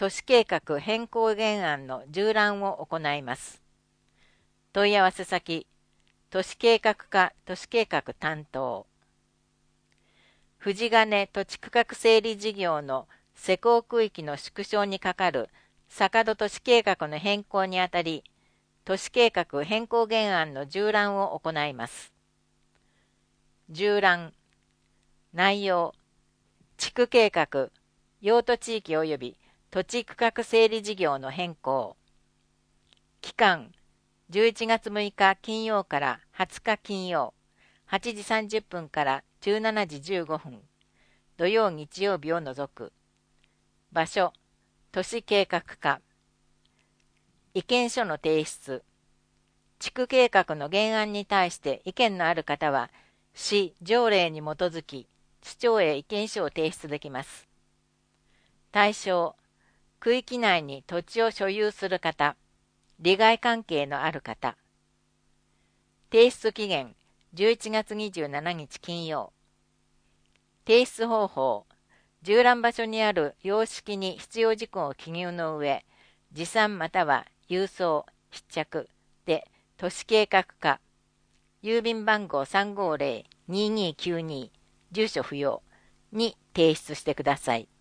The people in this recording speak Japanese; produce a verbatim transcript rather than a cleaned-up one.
都市計画変更原案の縦覧を行います。問い合わせ先、都市計画課都市計画担当。藤金土地区画整理事業の施工区域の縮小に係る坂戸都市計画の変更にあたり、都市計画変更原案の縦覧を行います。縦覧、内容、地区計画、用途地域及び土地区画整理事業の変更。期間、じゅういちがつむいか金曜からはつか金曜、はちじさんじゅっぷんからじゅうしちじじゅうごふん、土曜日曜日を除く。場所、都市計画課。意見書の提出。地区計画の原案に対して意見のある方は、市条例に基づき、市長へ意見書を提出できます。対象、区域内に土地を所有する方、利害関係のある方。提出期限、じゅういちがつにじゅうしちにち金曜。提出方法、縦覧場所にある様式に必要事項を記入の上、持参または郵送、必着で都市計画課、郵便番号 さんごーぜろのにーにーきゅうに、住所不要に提出してください。